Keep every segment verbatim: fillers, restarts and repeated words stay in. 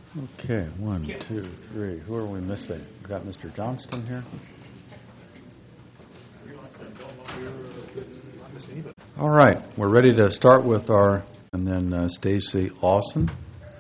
Okay, one, two, three. Who are we missing? We've got Mister Johnston here. All right, we're ready to start with our, and then uh, Stacy Lawson.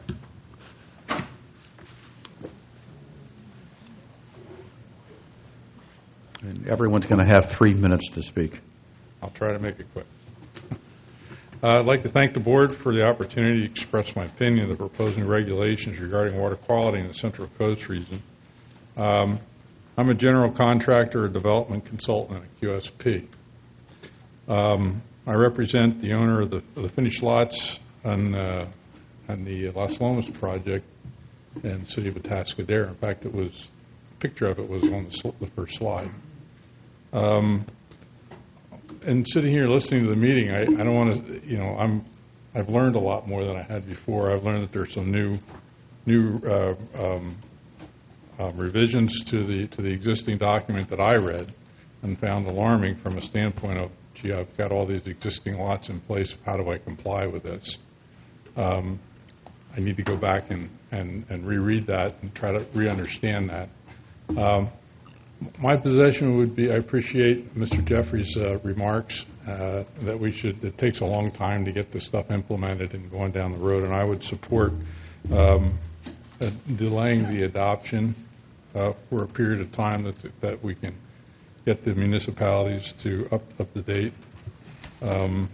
And everyone's going to have three minutes to speak. I'll try to make it quick. Uh, I'd like to thank the board for the opportunity to express my opinion of the proposed new regulations regarding water quality in the Central Coast region. Um, I'm a general contractor, a development consultant at Q S P. Um, I represent the owner of the, of the finished lots on, uh, on the Las Lomas project in the city of Atascadero. In fact, it was a picture of it was on the, sl- the first slide. Um, and sitting here listening to the meeting, I, I don't want to, you know, I'm, I've learned a lot more than I had before. I've learned that there's some new, new uh, um, uh, revisions to the to the existing document that I read and found alarming from a standpoint of, gee, I've got all these existing lots in place. How do I comply with this? Um, I need to go back and, and, and reread that and try to re-understand that. Um, My position would be, I appreciate Mister Jeffrey's uh, remarks uh, that we should, it takes a long time to get this stuff implemented and going down the road, and I would support um, uh, delaying the adoption uh, for a period of time that that we can get the municipalities to up, up to date. Um,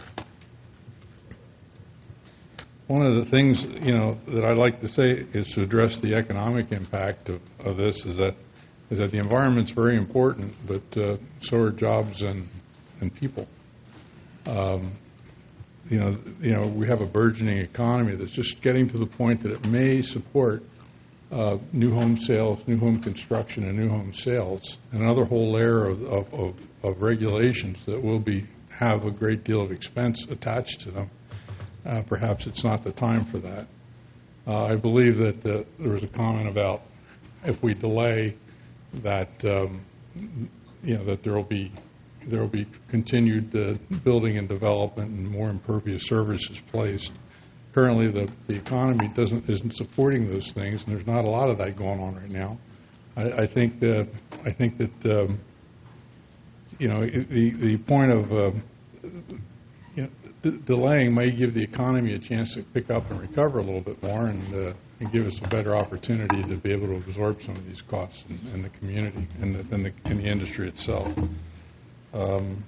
one of the things, you know, that I'd like to say is to address the economic impact of, of this is that is that the environment's very important, but uh, so are jobs and, and people. Um, you know, you know, we have a burgeoning economy that's just getting to the point that it may support uh, new home sales, new home construction, and new home sales, and another whole layer of, of, of, of regulations that will be have a great deal of expense attached to them. Uh, perhaps it's not the time for that. Uh, I believe that uh, there was a comment about if we delay that um, you know that there will be there will be continued uh, building and development and more impervious services placed. Currently, the, the economy doesn't isn't supporting those things, and there's not a lot of that going on right now. I, I think that I think that um, you know the the point of uh, you know, d- delaying may give the economy a chance to pick up and recover a little bit more, and uh, and give us a better opportunity to be able to absorb some of these costs in, in the community and the, in, the, in the industry itself. Um,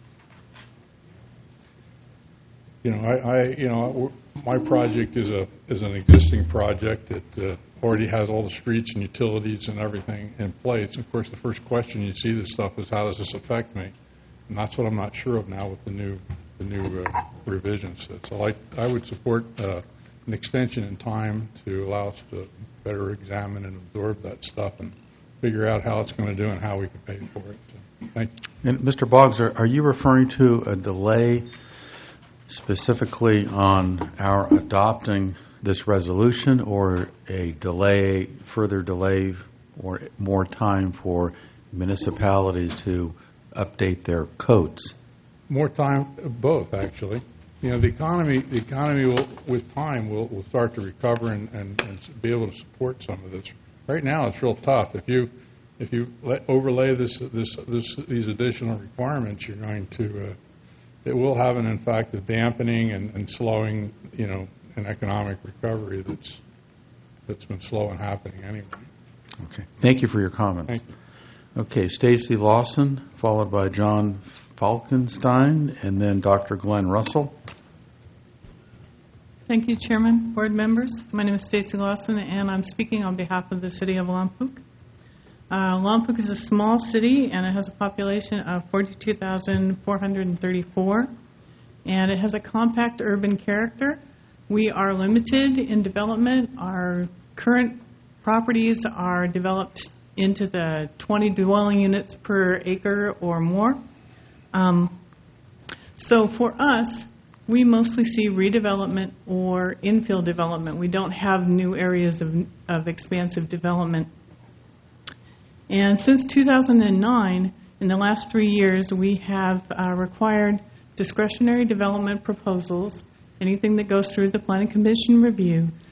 you know, I, I, you know, my project is a is an existing project that uh, already has all the streets and utilities and everything in place. Of course, the first question you see this stuff is, how does this affect me? And that's what I'm not sure of now with the new the new uh, revisions. So I I would support Uh, an extension in time to allow us to better examine and absorb that stuff and figure out how it's going to do and how we can pay for it. So, thank you. And Mister Boggs, are, are you referring to a delay specifically on our adopting this resolution, or a delay, further delay, or more time for municipalities to update their codes? More time, both actually. You know, the economy, the economy will, with time, will, will start to recover and, and, and be able to support some of this. Right now, it's real tough. If you, if you let, overlay this, this, this, these additional requirements, you're going to, uh, it will have an effect of dampening and, and slowing, you know, an economic recovery that's, that's been slow and happening anyway. Okay. Thank you for your comments. Thank you. Okay, Stacy Lawson, followed by John Falkenstein, and then Doctor Glenn Russell. Thank you, Chairman, board members. My name is Stacy Lawson, and I'm speaking on behalf of the city of Lompoc. Uh, Lompoc is a small city, and it has a population of forty-two thousand four hundred thirty-four, and it has a compact urban character. We are limited in development. Our current properties are developed into the twenty dwelling units per acre or more. Um, so for us, we mostly see redevelopment or infill development. We don't have new areas of, of expansive development. And since two thousand nine, in the last three years, we have uh, required discretionary development proposals, anything that goes through the Planning Commission review,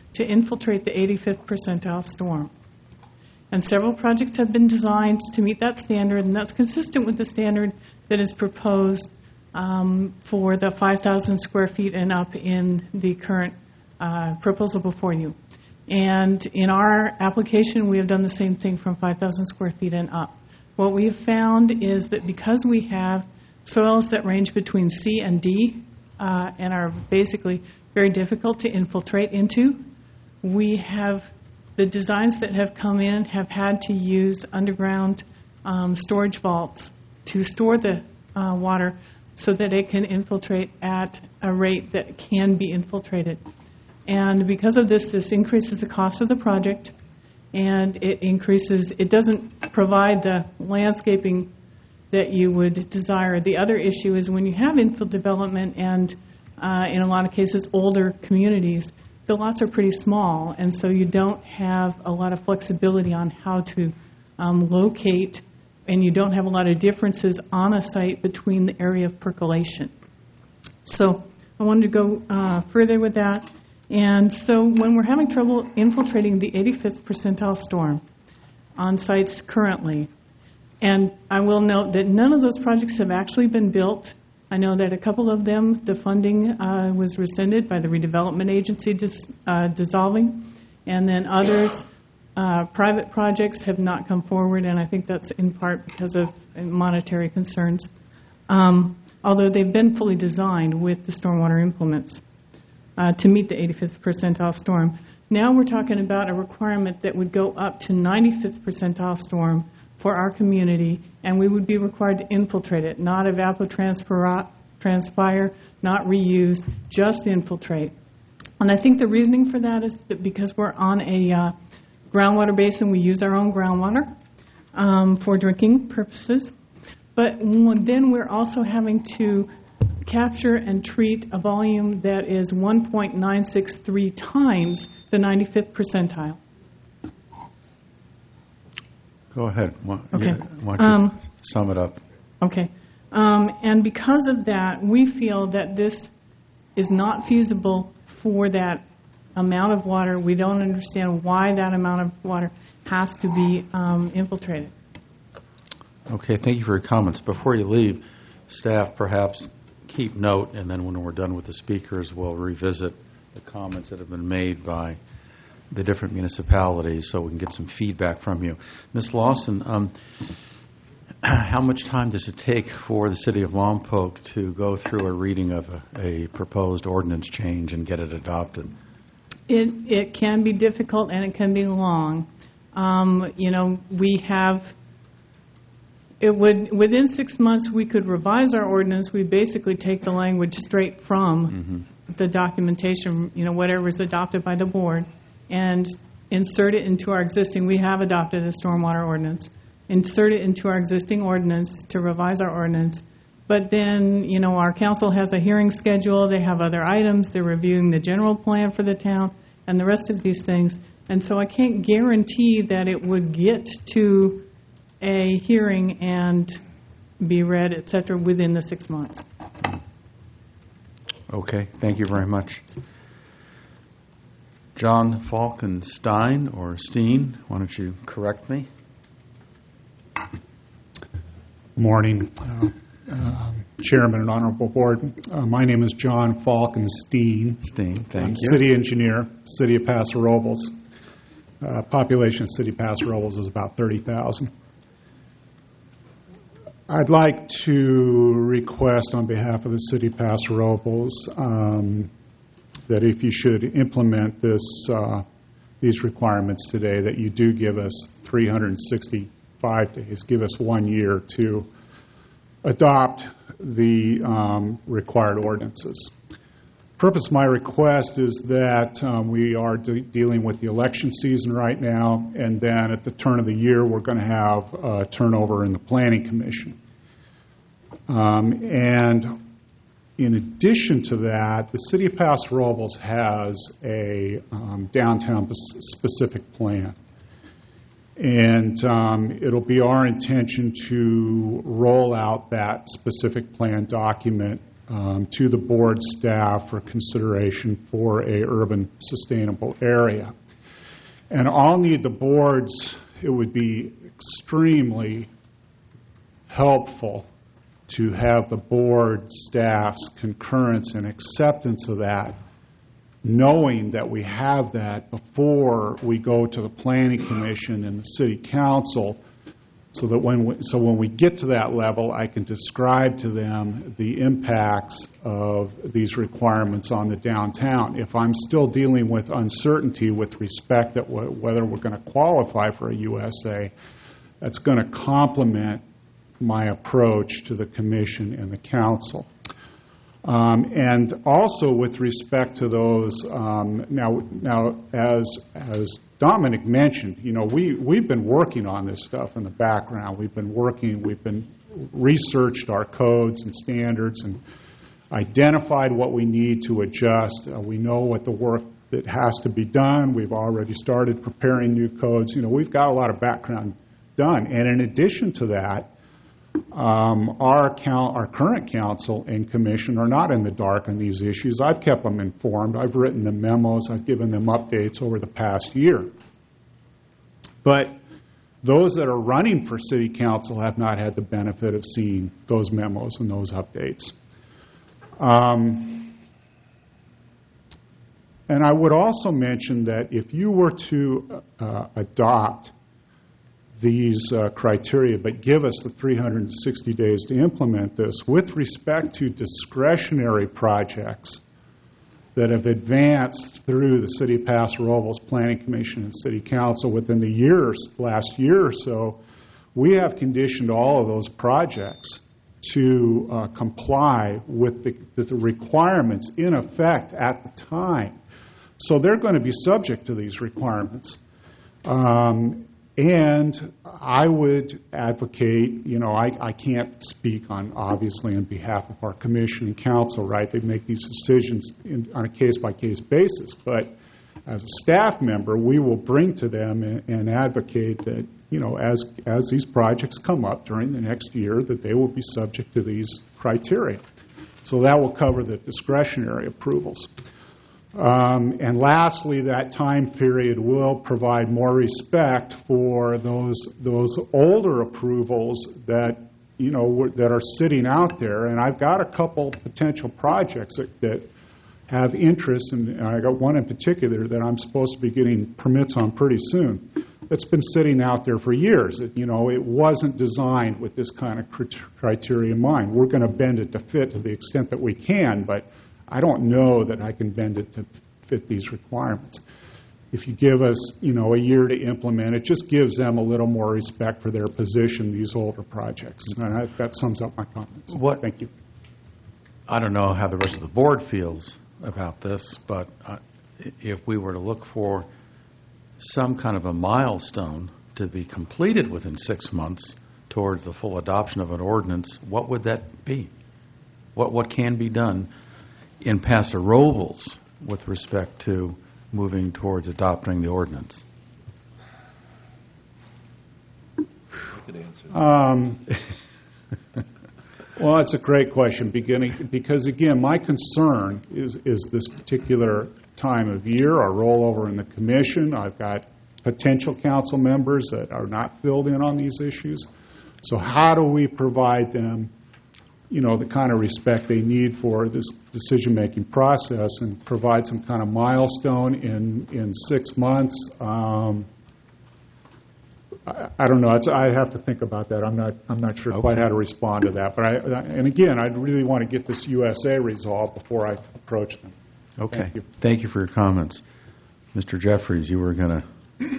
to infiltrate the eighty-fifth percentile storm. And several projects have been designed to meet that standard, and that's consistent with the standard that is proposed um, for the five thousand square feet and up in the current uh, proposal before you. And in our application, we have done the same thing from five thousand square feet and up. What we have found is that because we have soils that range between C and D uh, and are basically very difficult to infiltrate into, we have the designs that have come in have had to use underground um, storage vaults to store the uh, water so that it can infiltrate at a rate that can be infiltrated. And because of this, this increases the cost of the project, and it increases, it doesn't provide the landscaping that you would desire. The other issue is when you have infill development and, uh, in a lot of cases, older communities, the lots are pretty small, and so you don't have a lot of flexibility on how to um, locate, and you don't have a lot of differences on a site between the area of percolation. So I wanted to go uh, further with that. And so when we're having trouble infiltrating the eighty-fifth percentile storm on sites currently, and I will note that none of those projects have actually been built. I know that a couple of them, the funding uh, was rescinded by the redevelopment agency dis, uh, dissolving, and then others, uh, private projects have not come forward, and I think that's in part because of monetary concerns, um, although they've been fully designed with the stormwater implements uh, to meet the eighty-fifth percentile storm. Now we're talking about a requirement that would go up to ninety-fifth percentile storm for our community, and we would be required to infiltrate it, not evapotranspire, not reuse, just infiltrate. And I think the reasoning for that is that because we're on a uh, groundwater basin, we use our own groundwater um, for drinking purposes, but then we're also having to capture and treat a volume that is one point nine six three times the ninety-fifth percentile. Go ahead. Why, Okay. yeah, why don't you Um, sum it up? Okay. Um, and because of that, we feel that this is not feasible for that amount of water. We don't understand why that amount of water has to be um, infiltrated. Okay, thank you for your comments. Before you leave, staff perhaps keep note, and then when we're done with the speakers, we'll revisit the comments that have been made by the different municipalities so we can get some feedback from you. Miz Lawson, um, how much time does it take for the City of Lompoc to go through a reading of a, a proposed ordinance change and get it adopted? It, it can be difficult and it can be long. Um, you know, we have, it would, within six months we could revise our ordinance. We basically take the language straight from mm-hmm. the documentation, you know, whatever is adopted by the board, and insert it into our existing, we have adopted a stormwater ordinance, insert it into our existing ordinance to revise our ordinance. But then, you know, our council has a hearing schedule, they have other items, they're reviewing the general plan for the town and the rest of these things. And so I can't guarantee that it would get to a hearing and be read, et cetera, within the six months. Okay, thank you very much. John Falkenstein, or Steen, why don't you correct me? Morning, uh, uh, Chairman and Honorable Board. Uh, my name is John Falkenstein. Steen, thank I'm you. City Engineer, City of Paso Robles. Uh, population of City of Paso Robles is about thirty thousand. I'd like to request on behalf of the City of Paso Robles um, that if you should implement this, uh, these requirements today, that you do give us three hundred sixty-five days, give us one year to adopt the um, required ordinances. Purpose of my request is that um, we are de- dealing with the election season right now, and then at the turn of the year, we're going to have a turnover in the Planning Commission. Um, and in addition to that, the City of Paso Robles has a um, downtown-specific plan. And um, it'll be our intention to roll out that specific plan document um, to the board staff for consideration for a urban sustainable area. And I'll need the board's, it would be extremely helpful to have the board staff's concurrence and acceptance of that, knowing that we have that before we go to the Planning Commission and the City Council, so that when we, so when we get to that level, I can describe to them the impacts of these requirements on the downtown. If I'm still dealing with uncertainty with respect to whether we're going to qualify for a U S A, that's going to complement my approach to the Commission and the Council. Um, and also with respect to those, um, now, now as as Dominic mentioned, you know, we we've been working on this stuff in the background. We've been working, we've been researched our codes and standards and identified what we need to adjust. Uh, we know what the work that has to be done. We've already started preparing new codes. You know, we've got a lot of background done. And in addition to that, Um, our, count, our current council and commission are not in the dark on these issues. I've kept them informed. I've written them memos. I've given them updates over the past year. But those that are running for city council have not had the benefit of seeing those memos and those updates. Um, and I would also mention that if you were to uh, adopt these uh, criteria, but give us the three hundred sixty days to implement this, with respect to discretionary projects that have advanced through the City of Paso Robles Planning Commission and City Council within the years, last year or so, we have conditioned all of those projects to uh, comply with the, with the requirements in effect at the time. So they're going to be subject to these requirements. Um, And I would advocate, you know, I, I can't speak on, obviously, on behalf of our commission and council, right? They make these decisions in, on a case-by-case basis. But as a staff member, we will bring to them and, and advocate that, you know, as, as these projects come up during the next year, that they will be subject to these criteria. So that will cover the discretionary approvals. Um, and lastly, that time period will provide more respect for those those older approvals that, you know, that are sitting out there. And I've got a couple potential projects that, that have interest, and I got one in particular that I'm supposed to be getting permits on pretty soon. That's been sitting out there for years. It, you know, it wasn't designed with this kind of criteria in mind. We're going to bend it to fit to the extent that we can, but I don't know that I can bend it to fit these requirements. If you give us, you know, a year to implement, it just gives them a little more respect for their position, these older projects. And I, that sums up my comments. What, Thank you. I don't know how the rest of the board feels about this, but uh, if we were to look for some kind of a milestone to be completed within six months towards the full adoption of an ordinance, what would that be? What what can be done in Paso Robles with respect to moving towards adopting the ordinance? Um, well, that's a great question, beginning, because, again, my concern is, is this particular time of year, our rollover in the commission. I've got potential council members that are not filled in on these issues. So how do we provide them, you know, the kind of respect they need for this decision-making process and provide some kind of milestone in, in six months? Um, I, I don't know. It's, I have to think about that. I'm not. I'm not sure okay. quite how to respond to that. But I, and again, I'd really want to get this U S A resolved before I approach them. Okay. Thank you. Thank you for your comments. Mister Jeffries, you were going to...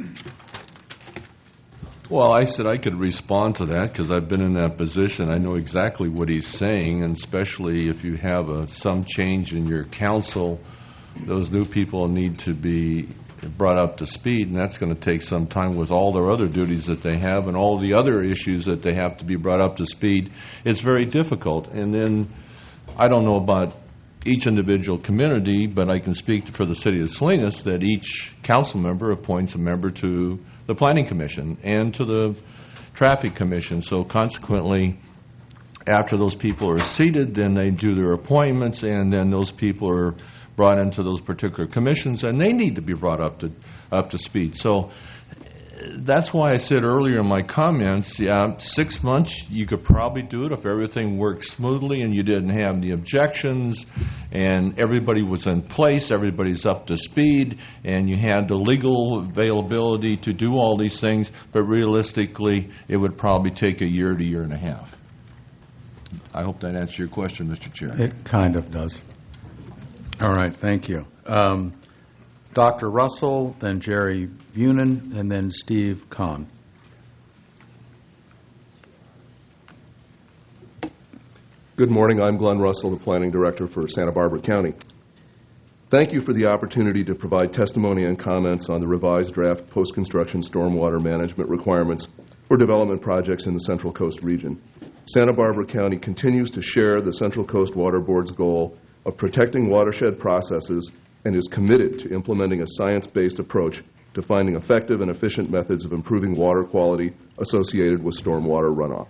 Well, I said I could respond to that because I've been in that position. I know exactly what he's saying, and especially if you have a, some change in your council, those new people need to be brought up to speed, and that's going to take some time with all their other duties that they have and all the other issues that they have to be brought up to speed. It's very difficult. And then I don't know about each individual community, but I can speak for the city of Salinas that each council member appoints a member to the Planning Commission and to the Traffic Commission. So consequently, After those people are seated, then they do their appointments, and then those people are brought into those particular commissions, and they need to be brought up to up to speed. So that's why I said earlier in my comments, yeah, six months you could probably do it if everything worked smoothly and you didn't have any objections and everybody was in place, everybody's up to speed, and you had the legal availability to do all these things, but realistically it would probably take a year to year and a half. I hope that answers your question, Mister Chair. It kind of does. All right, thank you. Um, Doctor Russell, then Jerry Bunin, and then Steve Kahn. Good morning. I'm Glenn Russell, the Planning Director for Santa Barbara County. Thank you for the opportunity to provide testimony and comments on the revised draft post-construction stormwater management requirements for development projects in the Central Coast region. Santa Barbara County continues to share the Central Coast Water Board's goal of protecting watershed processes and is committed to implementing a science-based approach to finding effective and efficient methods of improving water quality associated with stormwater runoff.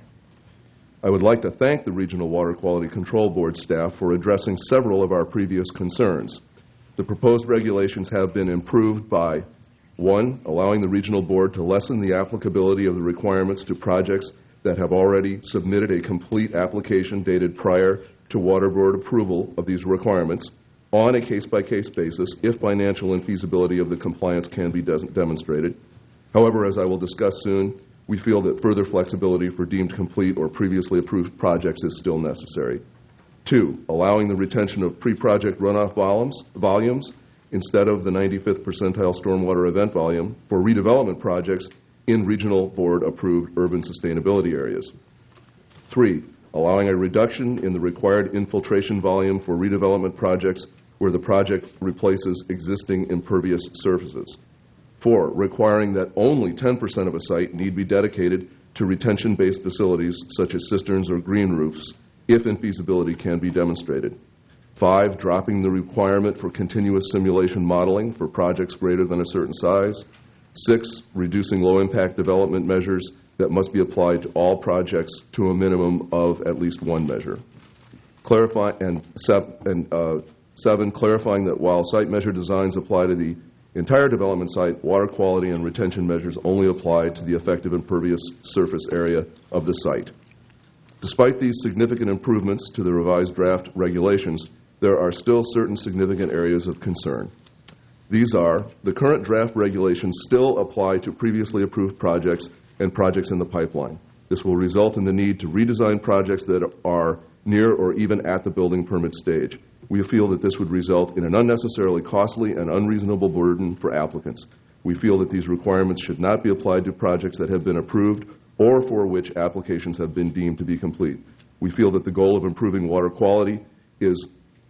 I would like to thank the Regional Water Quality Control Board staff for addressing several of our previous concerns. The proposed regulations have been improved by, one, allowing the Regional Board to lessen the applicability of the requirements to projects that have already submitted a complete application dated prior to Water Board approval of these requirements on a case-by-case basis if financial and feasibility of the compliance can be des- demonstrated. However, as I will discuss soon, we feel that further flexibility for deemed complete or previously approved projects is still necessary. Two, allowing the retention of pre-project runoff volumes, volumes instead of the ninety-fifth percentile stormwater event volume for redevelopment projects in Regional Board-approved urban sustainability areas. Three, allowing a reduction in the required infiltration volume for redevelopment projects where the project replaces existing impervious surfaces. Four, requiring that only ten percent of a site need be dedicated to retention-based facilities such as cisterns or green roofs, if infeasibility can be demonstrated. Five, dropping the requirement for continuous simulation modeling for projects greater than a certain size. Six, reducing low-impact development measures that must be applied to all projects to a minimum of at least one measure. Clarify, and, seven, and uh, seven, clarifying that while site measure designs apply to the entire development site, water quality and retention measures only apply to the effective impervious surface area of the site. Despite these significant improvements to the revised draft regulations, there are still certain significant areas of concern. These are, the current draft regulations still apply to previously approved projects and projects in the pipeline. This will result in the need to redesign projects that are near or even at the building permit stage. We feel that this would result in an unnecessarily costly and unreasonable burden for applicants. We feel that these requirements should not be applied to projects that have been approved or for which applications have been deemed to be complete. We feel that the goal of improving water quality is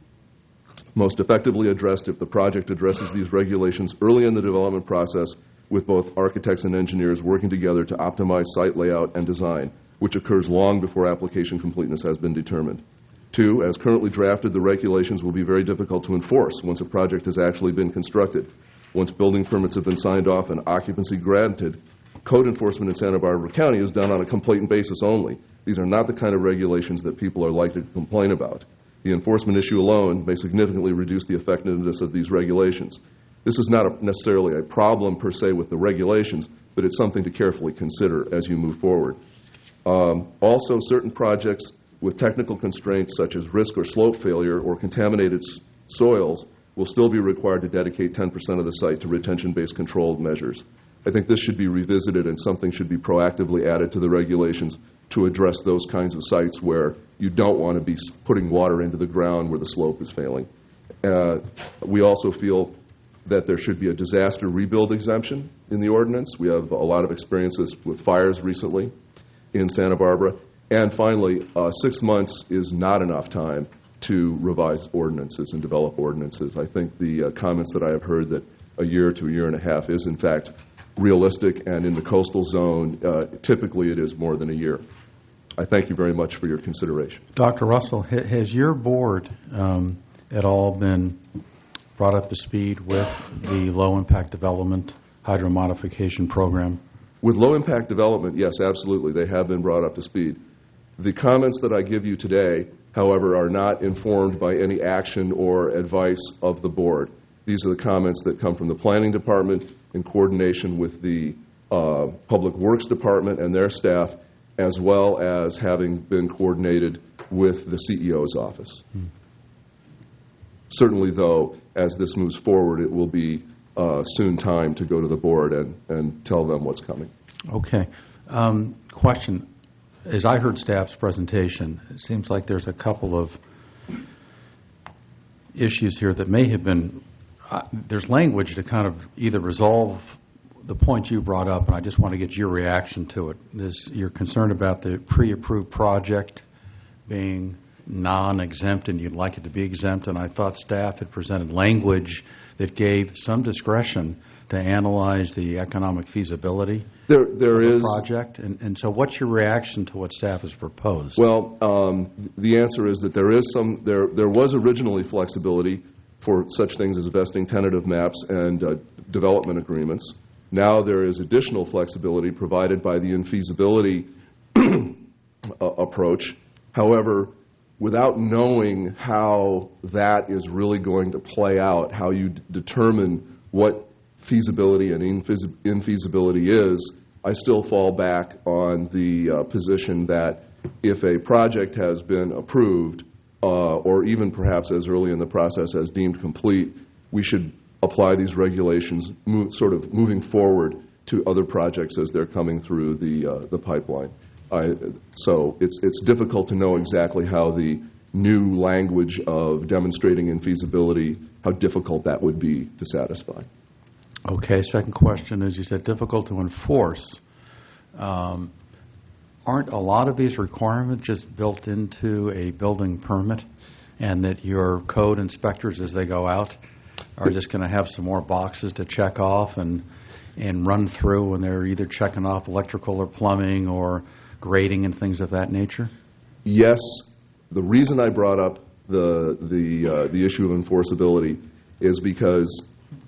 most effectively addressed if the project addresses these regulations early in the development process with both architects and engineers working together to optimize site layout and design, which occurs long before application completeness has been determined. Two, as currently drafted, the regulations will be very difficult to enforce once a project has actually been constructed. Once building permits have been signed off and occupancy granted, code enforcement in Santa Barbara County is done on a complaint basis only. These are not the kind of regulations that people are likely to complain about. The enforcement issue alone may significantly reduce the effectiveness of these regulations. This is not a necessarily a problem per se with the regulations, but it's something to carefully consider as you move forward. Um, also, certain projects with technical constraints such as risk or slope failure or contaminated s- soils will still be required to dedicate ten percent of the site to retention-based controlled measures. I think this should be revisited and something should be proactively added to the regulations to address those kinds of sites where you don't want to be putting water into the ground where the slope is failing. Uh, we also feel that there should be a disaster rebuild exemption in the ordinance. We have a lot of experiences with fires recently in Santa Barbara. And finally, uh, six months is not enough time to revise ordinances and develop ordinances. I think the uh, comments that I have heard that a year to a year and a half is, in fact, realistic, and in the coastal zone, uh, typically it is more than a year. I thank you very much for your consideration. Doctor Russell, ha- has your board um, at all been brought up to speed with the low-impact development hydromodification program? With low-impact development, yes, absolutely. They have been brought up to speed. The comments that I give you today, however, are not informed by any action or advice of the board. These are the comments that come from the Planning Department in coordination with the uh, Public Works Department and their staff, as well as having been coordinated with the C E O's office. Hmm. Certainly, though, as this moves forward, it will be uh, soon time to go to the board and, and tell them what's coming. Okay. Um, question. As I heard staff's presentation, it seems like there's a couple of issues here that may have been, uh, there's language to kind of either resolve the point you brought up, and I just want to get your reaction to it. This, you're concerned about the pre-approved project being non-exempt and you'd like it to be exempt, and I thought staff had presented language that gave some discretion to analyze the economic feasibility there, there of is, the project. And, and so what's your reaction to what staff has proposed? Well, um, the answer is that there is some, there, there was originally flexibility for such things as vesting tentative maps and uh, development agreements. Now there is additional flexibility provided by the infeasibility uh, approach. However, without knowing how that is really going to play out, how you d- determine what feasibility and infeas- infeasibility is, I still fall back on the uh, position that if a project has been approved, uh, or even perhaps as early in the process as deemed complete, we should apply these regulations move, sort of moving forward to other projects as they're coming through the uh, the pipeline. I, so it's it's difficult to know exactly how the new language of demonstrating infeasibility, how difficult that would be to satisfy. Okay, second question is, you said difficult to enforce. Um, aren't a lot of these requirements just built into a building permit, and that your code inspectors, as they go out, are just going to have some more boxes to check off and and run through when they're either checking off electrical or plumbing or grading and things of that nature? Yes. The reason I brought up the the uh, the issue of enforceability is because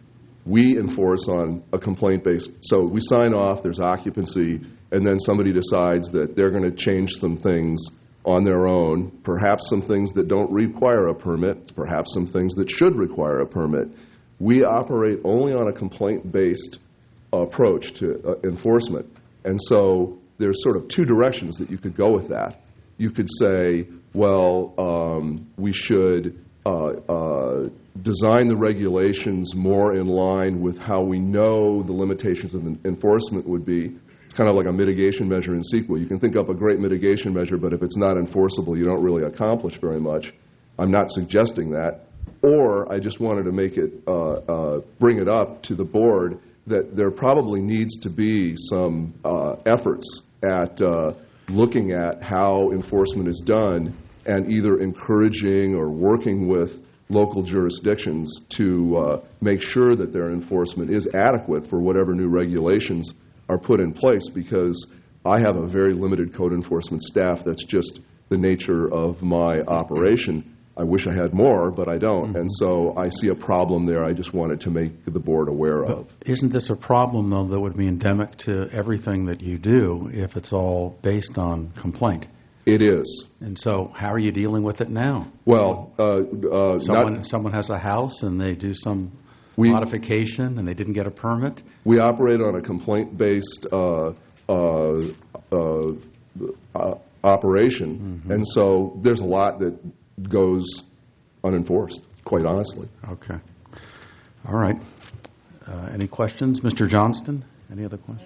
we enforce on a complaint-based. So we sign off, there's occupancy, and then somebody decides that they're going to change some things on their own, perhaps some things that don't require a permit, perhaps some things that should require a permit. We operate only on a complaint-based approach to uh, enforcement. And so there's sort of two directions that you could go with that. You could say, well, um, we should uh, uh, design the regulations more in line with how we know the limitations of enforcement would be. It's kind of like a mitigation measure in sequel. You can think up a great mitigation measure, but if it's not enforceable, you don't really accomplish very much. I'm not suggesting that. Or I just wanted to make it, uh, uh, bring it up to the board that there probably needs to be some uh, efforts at uh, looking at how enforcement is done and either encouraging or working with local jurisdictions to uh, make sure that their enforcement is adequate for whatever new regulations are put in place, because I have a very limited code enforcement staff. That's just the nature of my operation. I wish I had more, but I don't. Mm-hmm. And so I see a problem there I just wanted to make the board aware but of. Isn't this a problem, though, that would be endemic to everything that you do if it's all based on complaint? It is. And so how are you dealing with it now? Well, uh, uh, someone, not, someone has a house and they do some we, modification and they didn't get a permit? We operate on a complaint-based uh, uh, uh, uh, operation, mm-hmm. and so there's a lot that goes unenforced, quite honestly. Okay. All right. Uh, any questions? Mister Johnston, any other questions?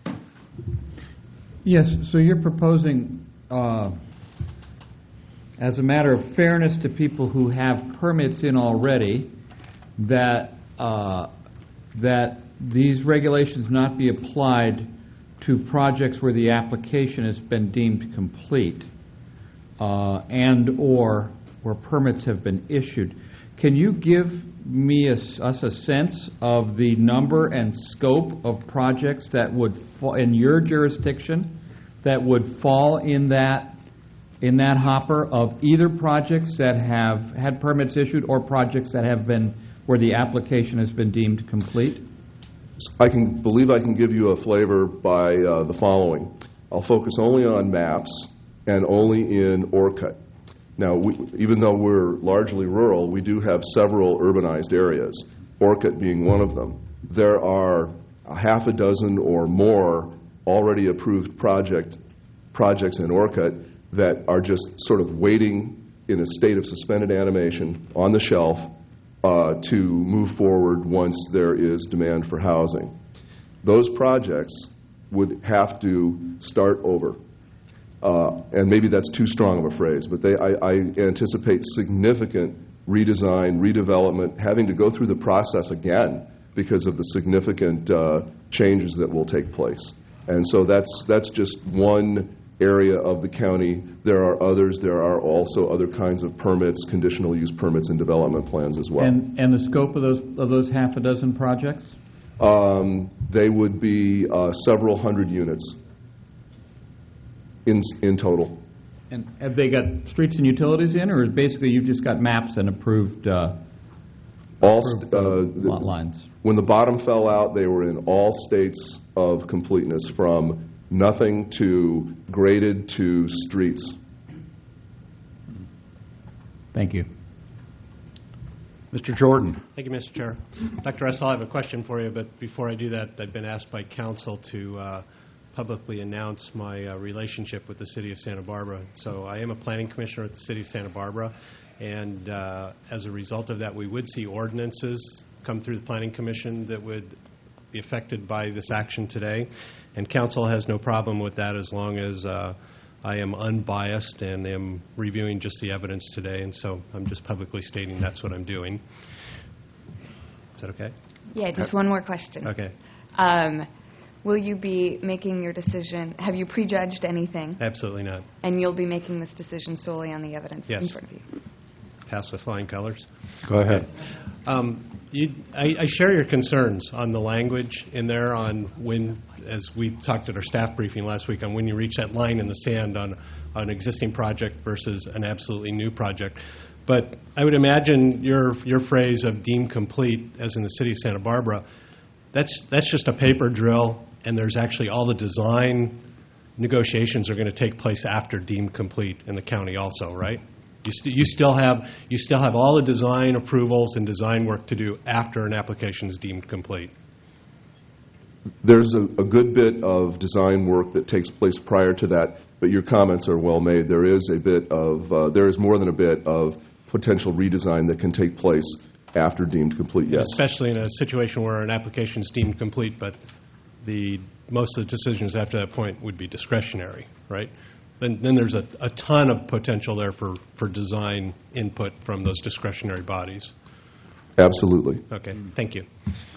Yes, so you're proposing, uh, as a matter of fairness to people who have permits in already, that uh, that these regulations not be applied to projects where the application has been deemed complete uh, and or where permits have been issued. Can you give me, a, us a sense of the number and scope of projects that would fall in your jurisdiction that would fall in that in that hopper of either projects that have had permits issued or projects that have been where the application has been deemed complete? I can believe I can give you a flavor by uh, the following. I'll focus only on maps, and only in Orcutt. Now, we, even though we're largely rural, we do have several urbanized areas, Orcutt being one of them. There are a half a dozen or more already approved project, projects in Orcutt that are just sort of waiting in a state of suspended animation on the shelf uh, to move forward once there is demand for housing. Those projects would have to start over. Uh, and maybe that's too strong of a phrase, but they, I, I anticipate significant redesign, redevelopment, having to go through the process again because of the significant uh, changes that will take place. And so that's that's just one area of the county. There are others. There are also other kinds of permits, conditional use permits, and development plans as well. And and the scope of those of those half a dozen projects? Um, they would be uh, several hundred units in in total. And have they got streets and utilities in, or is basically you've just got maps and approved, uh, All approved st- uh, uh, lot lines? When the bottom fell out, they were in all states of completeness, from nothing to graded to streets. Thank you. Mister Jordan. Thank you, Mister Chair. Doctor Russell, I have a question for you, but before I do that, I've been asked by council to uh, publicly announce my uh, relationship with the City of Santa Barbara. So I am a planning commissioner at the City of Santa Barbara, and uh, as a result of that, we would see ordinances come through the Planning Commission that would be affected by this action today. And council has no problem with that as long as uh, I am unbiased and am reviewing just the evidence today. And so I'm just publicly stating that's what I'm doing. Is that okay? Yeah, just one more question. Okay. Um, will you be making your decision, have you prejudged anything? Absolutely not. And you'll be making this decision solely on the evidence in Yes. front of you? Pass with flying colors. Go ahead. Um, you, I, I share your concerns on the language in there on when, as we talked at our staff briefing last week, on when you reach that line in the sand on, on an existing project versus an absolutely new project. But I would imagine your your phrase of deemed complete, as in the city of Santa Barbara, that's that's just a paper drill, and there's actually all the design negotiations are going to take place after deemed complete in the county also, right? You, st- you still have you still have all the design approvals and design work to do after an application is deemed complete. There's a, a good bit of design work that takes place prior to that, but your comments are well made. There is a bit of, uh, there is more than a bit of potential redesign that can take place after deemed complete, yes. Especially in a situation where an application is deemed complete, but the most of the decisions after that point would be discretionary, right? Then, then there's a, a ton of potential there for, for design input from those discretionary bodies. Absolutely. Okay, thank you.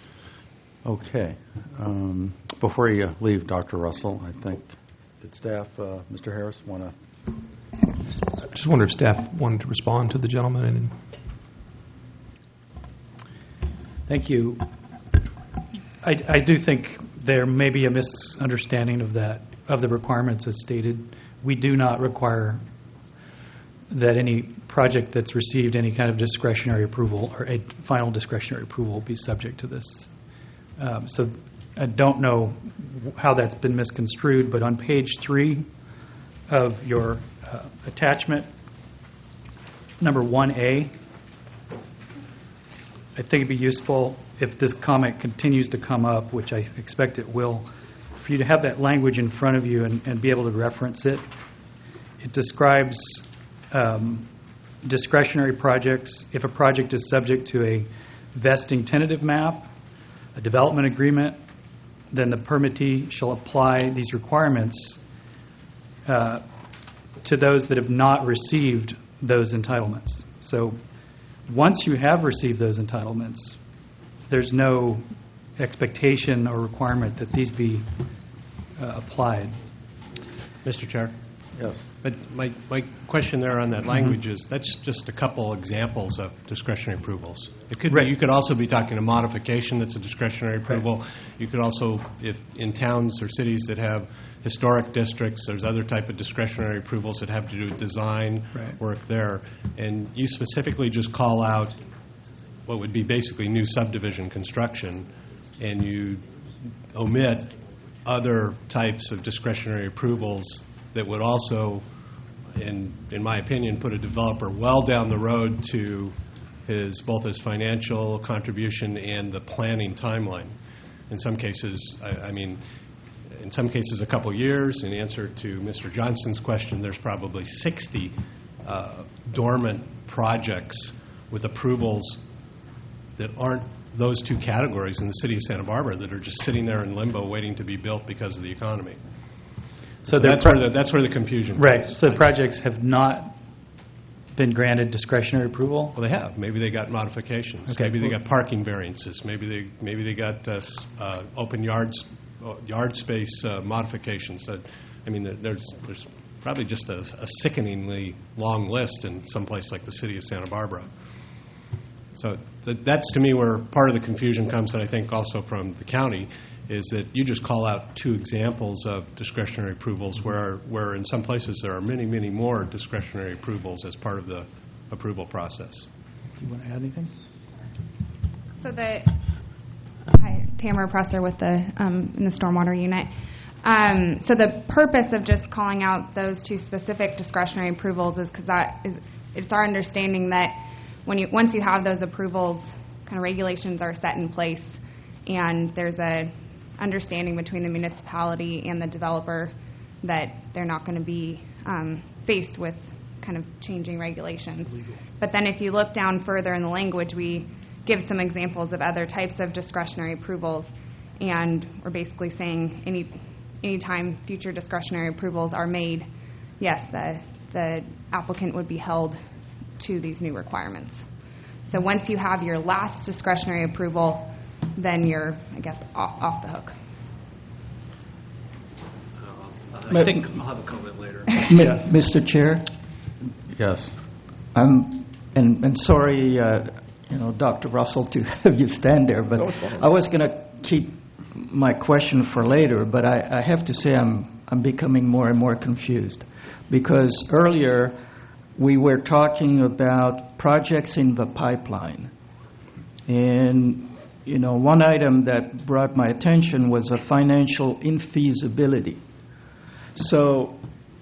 Okay. Um, Before you leave, Doctor Russell, I think, did staff, uh, Mister Harris, want to? I just wonder if staff wanted to respond to the gentleman. And Thank you. I, I do think there may be a misunderstanding of that, of the requirements as stated. We do not require that any project that's received any kind of discretionary approval or a final discretionary approval be subject to this. Um, so I don't know how that's been misconstrued, but on page three of your uh, attachment, number one A, I think it'd be useful if this comment continues to come up, which I expect it will, for you to have that language in front of you and, and be able to reference it. It describes um, discretionary projects. If a project is subject to a vesting tentative map, a development agreement, then the permittee shall apply these requirements uh, to those that have not received those entitlements. So once you have received those entitlements, there's no expectation or requirement that these be uh, applied. Mister Chair? Yes. But my, my question there on that language is, that's just a couple examples of discretionary approvals. It could Right. be, you could also be talking a modification that's a discretionary approval. You could also, if in towns or cities that have historic districts, there's other type of discretionary approvals that have to do with design Right. work there. And you specifically just call out what would be basically new subdivision construction, and you omit other types of discretionary approvals that would also in, in my opinion, put a developer well down the road to his, both his financial contribution and the planning timeline. In some cases, I, I mean, in some cases a couple years. In answer to Mister Johnson's question, there's probably sixty uh, dormant projects with approvals that aren't those two categories in the city of Santa Barbara that are just sitting there in limbo waiting to be built because of the economy. So, So they're that's, pro- where the, that's where the confusion right. comes. So the projects have not been granted discretionary approval? Well, they have. Maybe they got modifications. Okay. Maybe they got parking variances. Maybe they maybe they got uh, s- uh, open yards, uh, yard space uh, modifications. Uh, I mean, there's there's probably just a, a sickeningly long list in some place like the city of Santa Barbara. So th- that's to me where part of the confusion comes, and I think also from the county, is that you just call out two examples of discretionary approvals where, where in some places there are many, many more discretionary approvals as part of the approval process. Do you want to add anything? So the, hi, Tamara Presser with the, um, in the stormwater unit. Um, so the purpose of just calling out those two specific discretionary approvals is because that is, it's our understanding that when you, once you have those approvals, kind of regulations are set in place, and there's a understanding between the municipality and the developer that they're not going to be um, faced with kind of changing regulations. But then if you look down further in the language, we give some examples of other types of discretionary approvals, and we're basically saying any anytime future discretionary approvals are made, yes, the the applicant would be held to these new requirements. So once you have your last discretionary approval, then you're, I guess, off, off the hook. I think I'll have a comment later. M- Mister Chair, Yes. I'm, and, and sorry, uh, you know, Doctor Russell, to have you stand there, but No, it's fine. I was going to keep my question for later, but I, I have to say I'm, I'm becoming more and more confused, because earlier we were talking about projects in the pipeline, and you know, one item that brought my attention was a financial infeasibility. So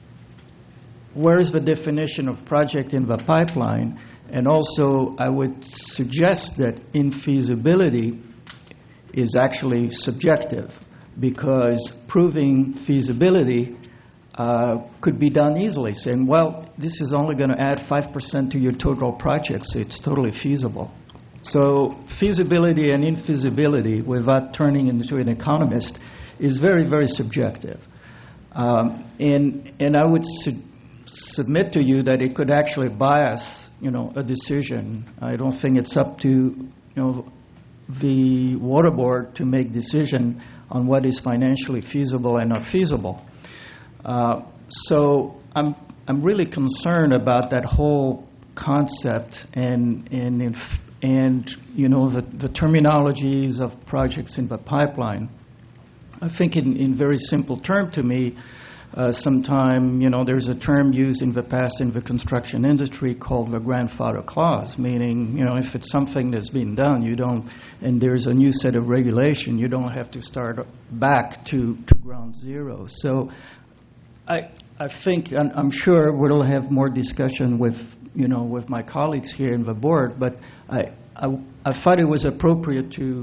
where's the definition of project in the pipeline? And also, I would suggest that infeasibility is actually subjective, because proving feasibility uh, could be done easily, saying, well, this is only going to add five percent to your total project, so it's totally feasible. So feasibility and infeasibility, without turning into an economist, is very, very subjective. Um, and and I would su- submit to you that it could actually bias, you know, a decision. I don't think it's up to, you know, the water board to make decision on what is financially feasible and not feasible. Uh, so I'm I'm really concerned about that whole concept and and if, and you know the, the terminologies of projects in the pipeline. I think in, in very simple term to me, uh, sometime, you know, there's a term used in the past in the construction industry called the grandfather clause, meaning, you know, if it's something that's been done, you don't, and there's a new set of regulation, you don't have to start back to, to ground zero. So I I think, and I'm sure we'll have more discussion with, you know, with my colleagues here in the board, but I I, I thought it was appropriate to,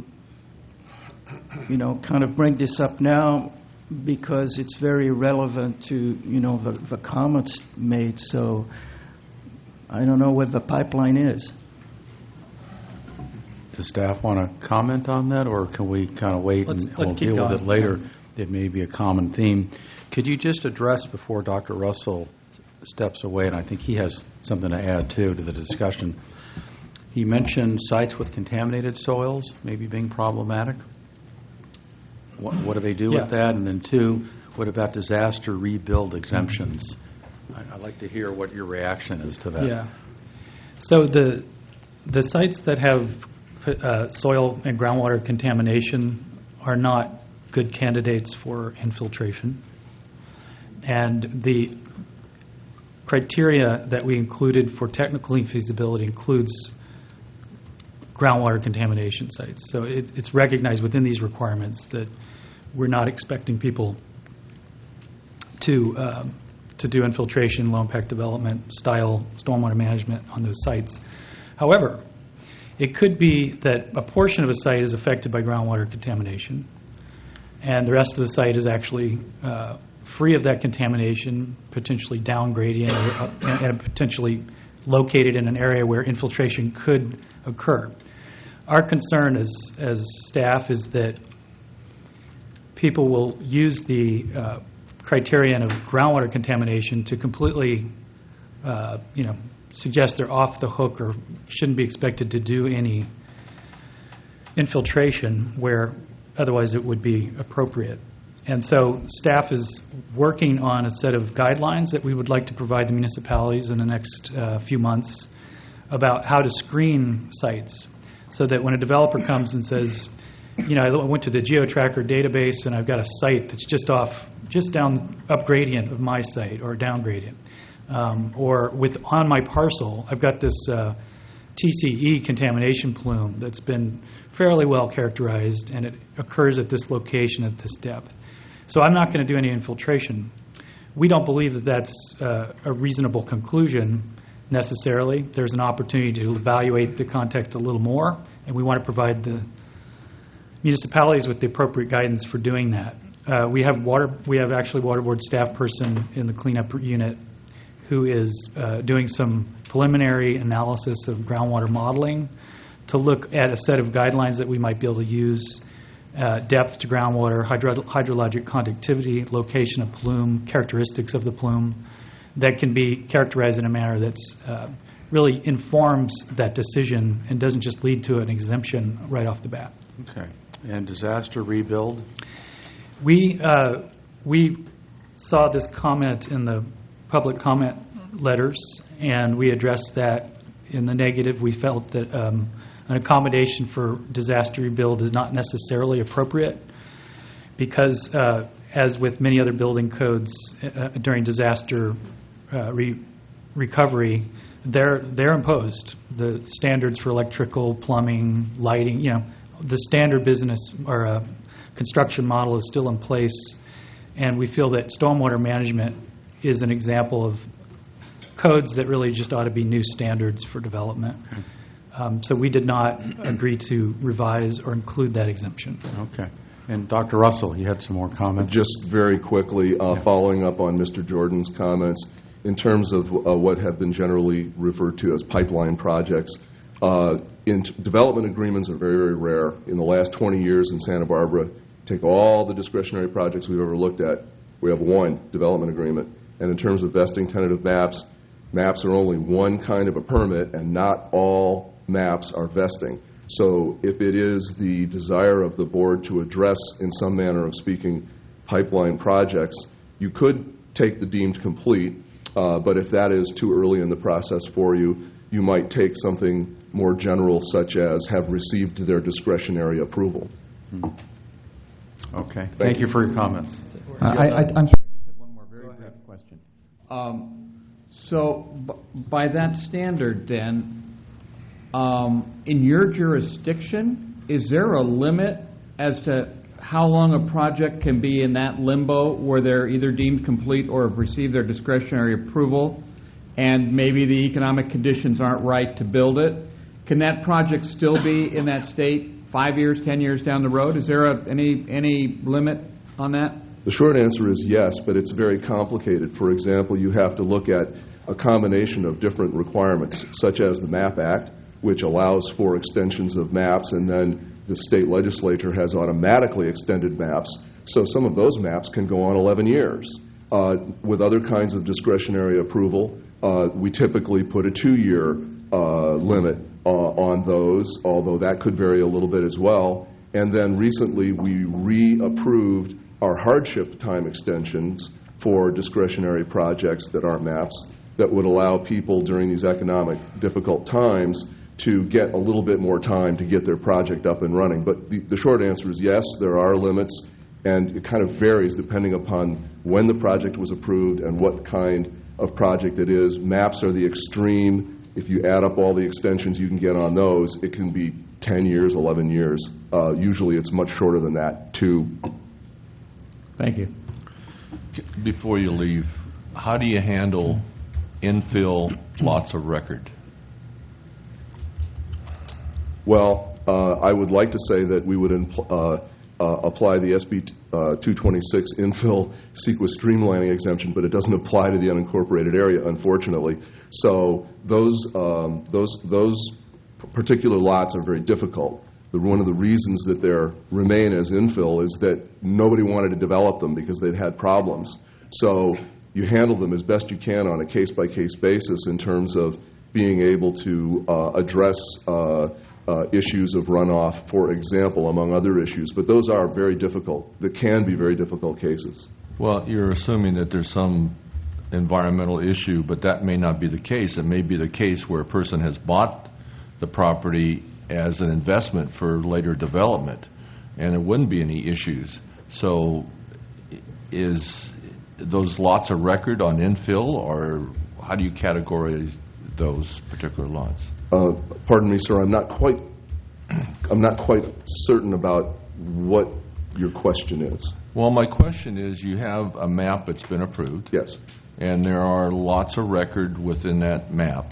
you know, kind of bring this up now because it's very relevant to, you know, the, the comments made. So I don't know what the pipeline is. Does staff want to comment on that, or can we kind of wait Let's- and let's we'll keep deal with going. it later? It may be a common theme. Could you just address, before Doctor Russell steps away, and I think he has something to add, too, to the discussion. He mentioned sites with contaminated soils maybe being problematic. What, what do they do Yeah. with that? And then, two, what about disaster rebuild exemptions? I- I'd like to hear what your reaction is to that. Yeah. So the the sites that have uh, soil and groundwater contamination are not good candidates for infiltration. And the criteria that we included for technical feasibility includes groundwater contamination sites. So it, it's recognized within these requirements that we're not expecting people to um, to do infiltration, low impact development style stormwater management on those sites. However, it could be that a portion of a site is affected by groundwater contamination, and the rest of the site is actually uh, free of that contamination, potentially down gradient, or, uh, and potentially located in an area where infiltration could occur. Our concern as, as staff is that people will use the uh, criterion of groundwater contamination to completely, uh, you know, suggest they're off the hook or shouldn't be expected to do any infiltration where otherwise it would be appropriate. And so staff is working on a set of guidelines that we would like to provide the municipalities in the next uh, few months about how to screen sites so that when a developer comes and says, you know, I went to the GeoTracker database and I've got a site that's just off, just down up gradient of my site or down gradient. Um, or with on my parcel, I've got this uh, T C E contamination plume that's been fairly well characterized, and it occurs at this location at this depth. So I'm not going to do any infiltration. We don't believe that that's uh, a reasonable conclusion necessarily. There's an opportunity to evaluate the context a little more, and we want to provide the municipalities with the appropriate guidance for doing that. Uh, we have water. We have actually water board staff person in the cleanup unit who is uh, doing some preliminary analysis of groundwater modeling to look at a set of guidelines that we might be able to use, uh, depth to groundwater, hydro- hydrologic conductivity, location of plume, characteristics of the plume, that can be characterized in a manner that's uh, really informs that decision and doesn't just lead to an exemption right off the bat. Okay. And disaster rebuild? We, uh, we saw this comment in the public comment letters, and we addressed that in the negative. We felt that um, an accommodation for disaster rebuild is not necessarily appropriate because, uh, as with many other building codes uh, during disaster uh, re- recovery, they're they're imposed. The standards for electrical, plumbing, lighting, you know, the standard business or uh, construction model is still in place, and we feel that stormwater management is an example of codes that really just ought to be new standards for development. Okay. Um, so we did not agree to revise or include that exemption. Okay. And Doctor Russell, you had some more comments? Just very quickly, uh, yeah. following up on Mister Jordan's comments, in terms of uh, what have been generally referred to as pipeline projects, uh, in t- development agreements are very, very rare. In the last twenty years in Santa Barbara, take all the discretionary projects we've ever looked at, we have one development agreement. And in terms of vesting tentative maps, maps are only one kind of a permit, and not all maps are vesting. So if it is the desire of the board to address, in some manner of speaking, pipeline projects, you could take the deemed complete, uh, but if that is too early in the process for you, you might take something more general, such as have received their discretionary approval. Mm-hmm. Okay. Thank, Thank you. you for your comments. Uh, I, I, I'm sorry, I just had one more very quick question. Um, so b- by that standard, then, um, in your jurisdiction, is there a limit as to how long a project can be in that limbo where they're either deemed complete or have received their discretionary approval, and maybe the economic conditions aren't right to build it? Can that project still be in that state five years, ten years down the road? Is there a, any any limit on that? The short answer is yes, but it's very complicated. For example, you have to look at a combination of different requirements, such as the MAP Act, which allows for extensions of maps, and then the state legislature has automatically extended maps. So some of those maps can go on eleven years. Uh, with other kinds of discretionary approval, uh, we typically put a two-year uh, limit uh, on those, although that could vary a little bit as well. And then recently we re-approved our hardship time extensions for discretionary projects that aren't maps that would allow people during these economic difficult times to get a little bit more time to get their project up and running. But the, the short answer is yes, there are limits, and it kind of varies depending upon when the project was approved and what kind of project it is. Maps are the extreme. If you add up all the extensions you can get on those, it can be ten years, eleven years. Uh, usually it's much shorter than that, two. Thank you. Before you leave, how do you handle infill lots of record? Well, uh, I would like to say that we would impl- uh, uh, apply the S B uh, two twenty-six infill CEQA streamlining exemption, but it doesn't apply to the unincorporated area, unfortunately. So those um, those those particular lots are very difficult. The, one of the reasons that they remain as infill is that nobody wanted to develop them because they'd had problems. So you handle them as best you can on a case-by-case basis in terms of being able to uh, address uh, uh, issues of runoff, for example, among other issues. But those are very difficult. They can be very difficult cases. Well, you're assuming that there's some environmental issue, but that may not be the case. It may be the case where a person has bought the property as an investment for later development, and there wouldn't be any issues. So is those lots of record on infill, or how do you categorize those particular lots? Uh, pardon me, sir. I'm not quite. I'm not quite certain about what your question is. Well, my question is, you have a map that's been approved. Yes. And there are lots of record within that map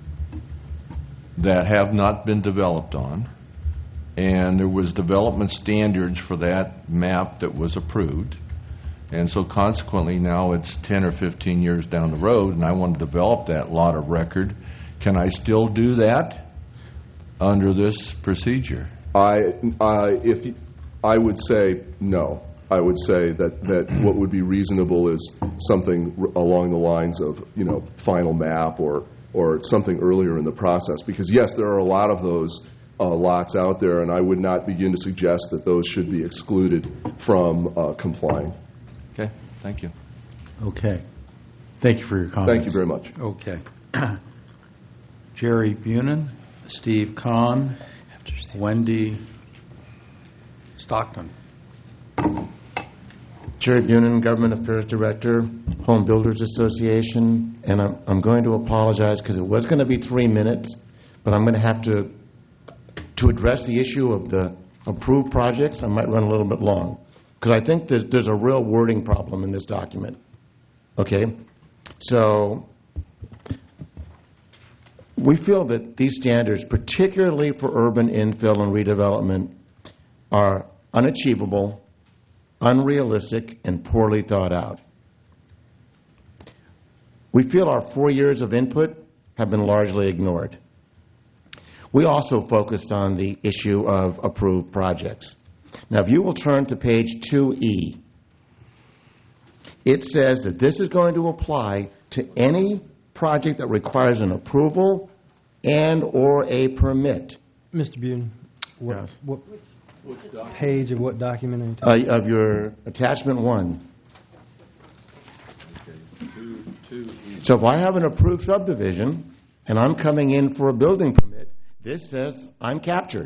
that have not been developed on, and there was development standards for that map that was approved, and so consequently now it's ten or fifteen years down the road, and I want to develop that lot of record. Can I still do that under this procedure? I, I, if you, I would say no. I would say that, that what would be reasonable is something r- along the lines of, you know, final map or or something earlier in the process. Because, yes, there are a lot of those uh, lots out there, and I would not begin to suggest that those should be excluded from uh, complying. Okay, thank you. Okay. Thank you for your comments. Thank you very much. Okay. Jerry Bunin, Steve Kahn, Wendy Stockton. Jerry Bunin, Government Affairs Director, Home Builders Association, and I'm, I'm going to apologize because it was going to be three minutes, but I'm going to have to, to address the issue of the approved projects. I might run a little bit long because I think that there's a real wording problem in this document. Okay? So we feel that these standards, particularly for urban infill and redevelopment, are unachievable, unrealistic, and poorly thought out. We feel our four years of input have been largely ignored. We also focused on the issue of approved projects. Now, if you will turn to page two E, it says that this is going to apply to any project that requires an approval and or a permit. Mister Bunin, what, Yes. what page of what document are you talking Uh, of your attachment one. So if I have an approved subdivision and I'm coming in for a building permit, this says I'm captured.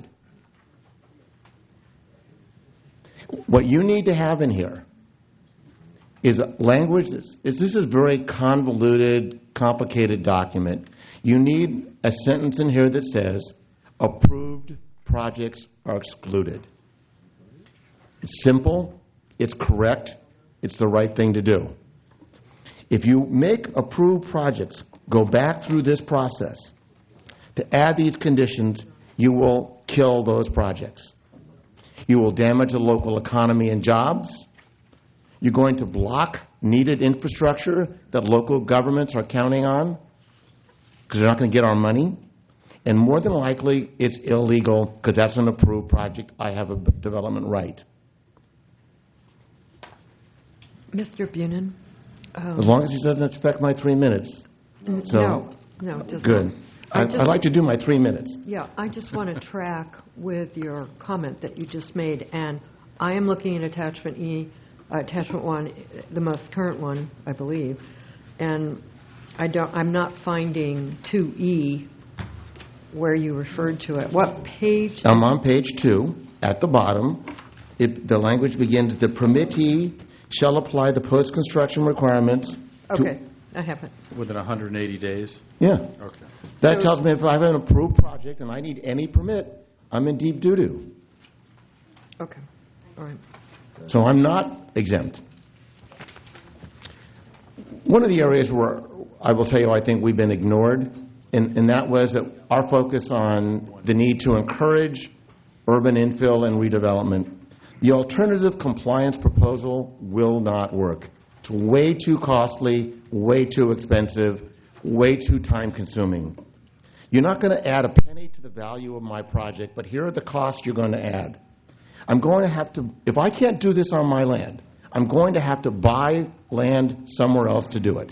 What you need to have in here is a language that's, is this is a very convoluted, complicated document. You need a sentence in here that says approved projects are excluded. It's simple, it's correct, it's the right thing to do. If you make approved projects go back through this process to add these conditions, you will kill those projects. You will damage the local economy and jobs. You're going to block needed infrastructure that local governments are counting on because they're not going to get our money. And more than likely, it's illegal because that's an approved project. I have a development right. Mister Bunin? Um, As long as he doesn't expect my three minutes. So, no, no, it doesn't. Good. I, I just- I'd like to do my three minutes. Yeah, I just want to track with your comment that you just made, and I am looking at attachment E, uh, attachment one, the most current one, I believe, and I don't, I'm not finding two E where you referred to it. What page? I'm on page two, at the bottom. It, the language begins, the permittee shall apply the post-construction requirements to... Okay, I have it. Within one hundred eighty days? Yeah. Okay. That tells me if I have an approved project and I need any permit, I'm in deep doo-doo. Okay, all right. So I'm not exempt. One of the areas where I will tell you I think we've been ignored, and, and that was that our focus on the need to encourage urban infill and redevelopment. The alternative compliance proposal will not work. It's way too costly, way too expensive, way too time-consuming. You're not going to add a penny to the value of my project, but here are the costs you're going to add. I'm going to have to, if I can't do this on my land, I'm going to have to buy land somewhere else to do it.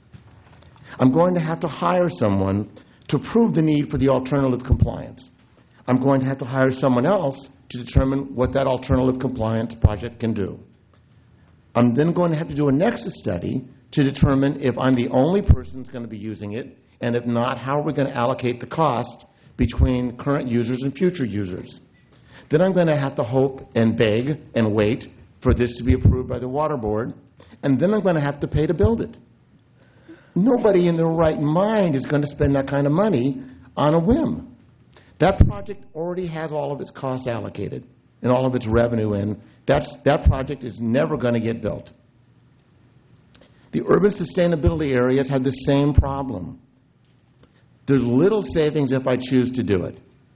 I'm going to have to hire someone to prove the need for the alternative compliance. I'm going to have to hire someone else to determine what that alternative compliance project can do. I'm then going to have to do a nexus study to determine if I'm the only person that's going to be using it, and if not, how are we going to allocate the cost between current users and future users. Then I'm going to have to hope and beg and wait for this to be approved by the Water Board, and then I'm going to have to pay to build it. Nobody in their right mind is going to spend that kind of money on a whim. That project already has all of its costs allocated and all of its revenue in. That's, that project is never going to get built. The urban sustainability areas have the same problem. There's little savings if I choose to do it.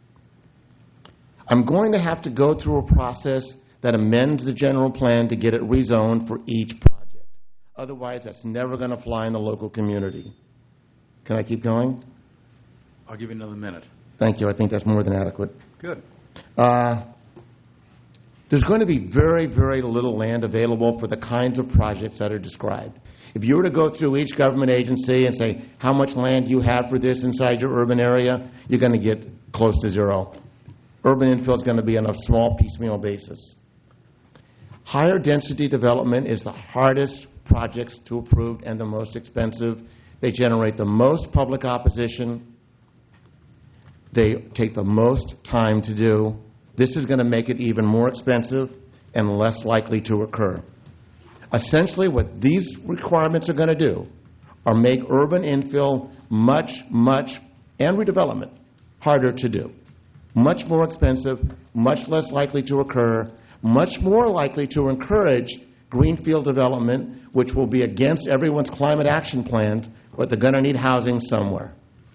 I'm going to have to go through a process that amends the general plan to get it rezoned for each project. Otherwise, that's never going to fly in the local community. Can I keep going? I'll give you another minute. Thank you. I think that's more than adequate. Good. Uh, there's going to be very, very little land available for the kinds of projects that are described. If you were to go through each government agency and say how much land you have for this inside your urban area, you're going to get close to zero. Urban infill is going to be on a small piecemeal basis. Higher density development is the hardest projects to approve and the most expensive. They generate the most public opposition. They take the most time to do. This is going to make it even more expensive and less likely to occur. Essentially, what these requirements are going to do are make urban infill much, much, and redevelopment harder to do. Much more expensive, much less likely to occur, much more likely to encourage greenfield development, which will be against everyone's climate action plans, but they're going to need housing somewhere.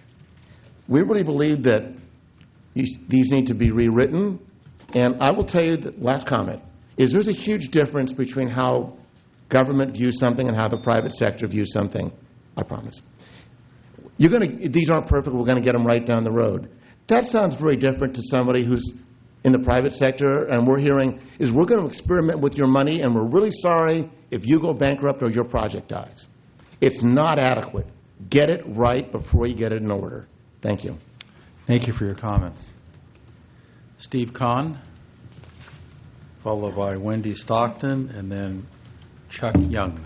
We really believe that these need to be rewritten, and I will tell you the last comment is there's a huge difference between how government views something and how the private sector views something. I promise. You're going to, these aren't perfect, we're going to get them right down the road. That sounds very different to somebody who's in the private sector, and we're hearing is we're going to experiment with your money, and we're really sorry if you go bankrupt or your project dies. It's not adequate. Get it right before you get it in order. Thank you. Thank you for your comments. Steve Kahn, followed by Wendy Stockton, and then Chuck Young.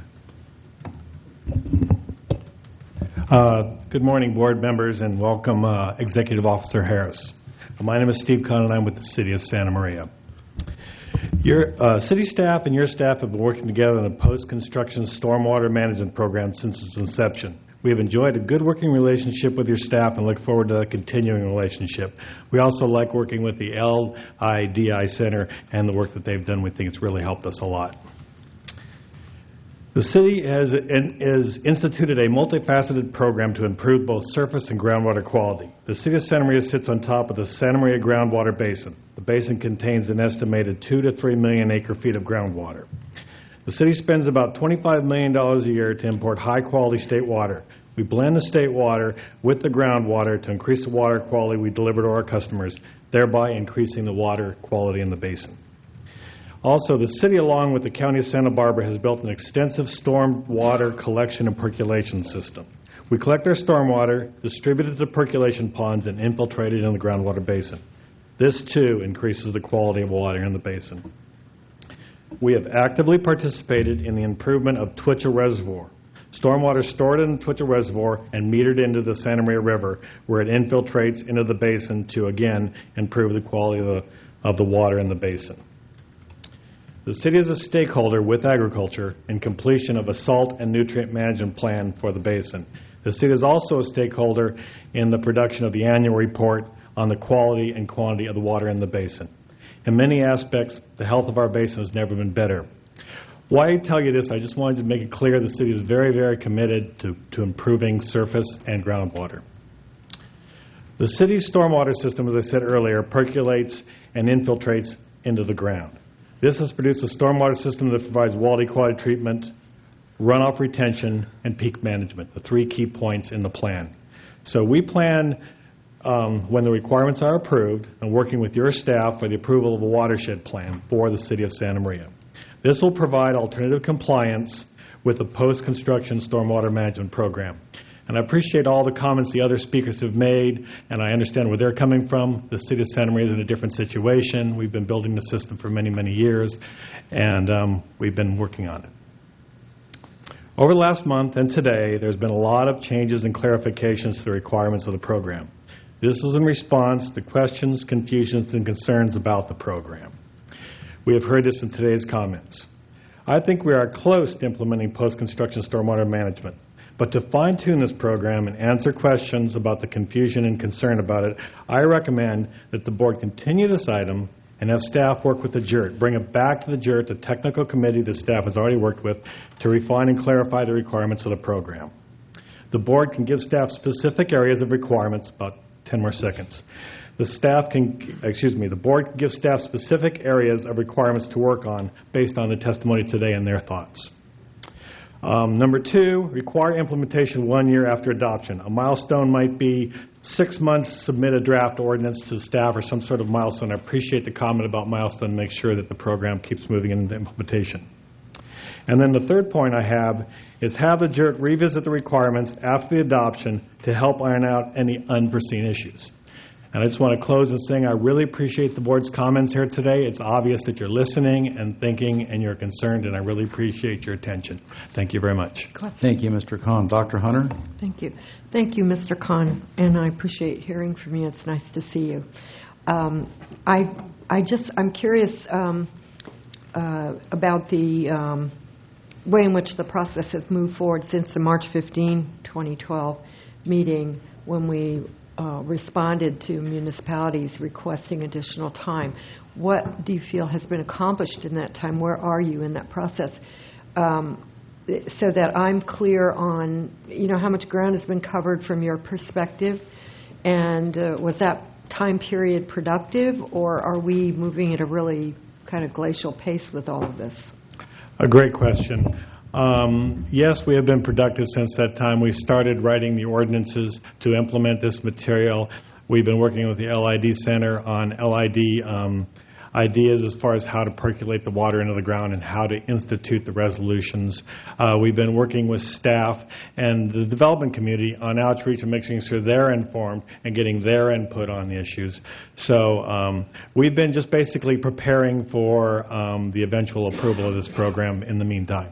Uh, good morning, board members, and welcome, uh, Executive Officer Harris. My name is Steve Kahn, and I'm with the City of Santa Maria. Your uh, city staff and your staff have been working together on a post-construction stormwater management program since its inception. We have enjoyed a good working relationship with your staff and look forward to a continuing relationship. We also like working with the L I D I Center and the work that they've done. We think it's really helped us a lot. The city has is instituted a multifaceted program to improve both surface and groundwater quality. The City of Santa Maria sits on top of the Santa Maria Groundwater Basin. The basin contains an estimated two to three million acre feet of groundwater. The city spends about twenty-five million dollars a year to import high-quality state water. We blend the state water with the groundwater to increase the water quality we deliver to our customers, thereby increasing the water quality in the basin. Also, the city, along with the County of Santa Barbara, has built an extensive storm water collection and percolation system. We collect our stormwater, distribute it to percolation ponds, and infiltrate it in the groundwater basin. This, too, increases the quality of water in the basin. We have actively participated in the improvement of Twitcha Reservoir. Stormwater stored in the Twitcha Reservoir and metered into the Santa Maria River, where it infiltrates into the basin to, again, improve the quality of the, of the water in the basin. The city is a stakeholder with agriculture in completion of a salt and nutrient management plan for the basin. The city is also a stakeholder in the production of the annual report on the quality and quantity of the water in the basin. In many aspects, the health of our basin has never been better. Why I tell you this, I just wanted to make it clear the city is very, very committed to, to improving surface and groundwater. The city's stormwater system, as I said earlier, percolates and infiltrates into the ground. This has produced a stormwater system that provides water quality treatment, runoff retention, and peak management, the three key points in the plan. So we plan, um, when the requirements are approved, and working with your staff for the approval of a watershed plan for the city of Santa Maria. This will provide alternative compliance with the post-construction stormwater management program. And I appreciate all the comments the other speakers have made, and I understand where they're coming from. The city of Santa Maria is in a different situation. We've been building the system for many, many years, and um, we've been working on it. Over the last month and today, there's been a lot of changes and clarifications to the requirements of the program. This is in response to questions, confusions, and concerns about the program. We have heard this in today's comments. I think we are close to implementing post-construction stormwater management. But to fine-tune this program and answer questions about the confusion and concern about it, I recommend that the board continue this item and have staff work with the J R T. Bring it back to the J R T, the technical committee that staff has already worked with, to refine and clarify the requirements of the program. The board can give staff specific areas of requirements, about ten more seconds. The staff can, excuse me, the board can give staff specific areas of requirements to work on based on the testimony today and their thoughts. Um, number two, require implementation one year after adoption. A milestone might be six months, submit a draft ordinance to staff or some sort of milestone. I appreciate the comment about milestone, make sure that the program keeps moving into implementation. And then the third point I have is have the J R T revisit the requirements after the adoption to help iron out any unforeseen issues. And I just want to close in saying I really appreciate the board's comments here today. It's obvious that you're listening and thinking and you're concerned, and I really appreciate your attention. Thank you very much. Thank you, Mister Khan. Doctor Hunter? Thank you. Thank you, Mister Khan, and I appreciate hearing from you. It's nice to see you. Um, I, I just, I'm curious um, uh, about the um, way in which the process has moved forward since the March fifteenth, twenty twelve meeting when we Uh, responded to municipalities requesting additional time. What do you feel has been accomplished in that time? Where are you in that process? Um, so that I'm clear on, you know, how much ground has been covered from your perspective, and uh, was that time period productive, or are we moving at a really kind of glacial pace with all of this? A great question. Um, yes, we have been productive since that time. We've started writing the ordinances to implement this material. We've been working with the L I D Center on L I D um, ideas as far as how to percolate the water into the ground and how to institute the resolutions. Uh, we've been working with staff and the development community on outreach and making sure they're informed and getting their input on the issues. So um, we've been just basically preparing for um, the eventual approval of this program in the meantime.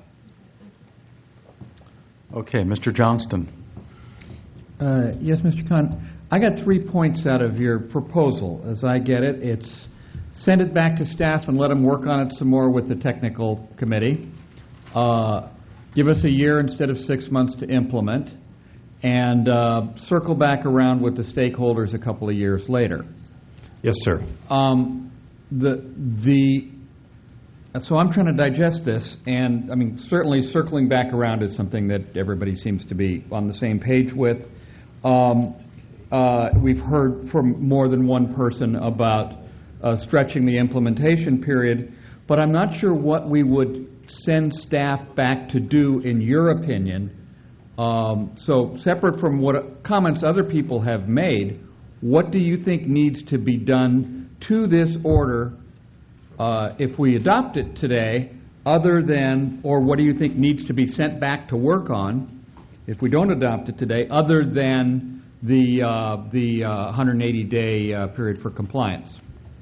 Okay, Mister Johnston. Uh, yes, Mister Khan. I got three points out of your proposal. As I get it, it's send it back to staff and let them work on it some more with the technical committee. Uh, give us a year instead of six months to implement, and uh, circle back around with the stakeholders a couple of years later. Yes, sir. Um, the the So I'm trying to digest this, and I mean, certainly circling back around is something that everybody seems to be on the same page with. Um, uh, we've heard from more than one person about uh, stretching the implementation period, but I'm not sure what we would send staff back to do, in your opinion. Um, so separate from what comments other people have made, what do you think needs to be done to this order Uh, if we adopt it today, other than, or what do you think needs to be sent back to work on if we don't adopt it today, other than the uh, the uh, one hundred eighty day uh, period for compliance?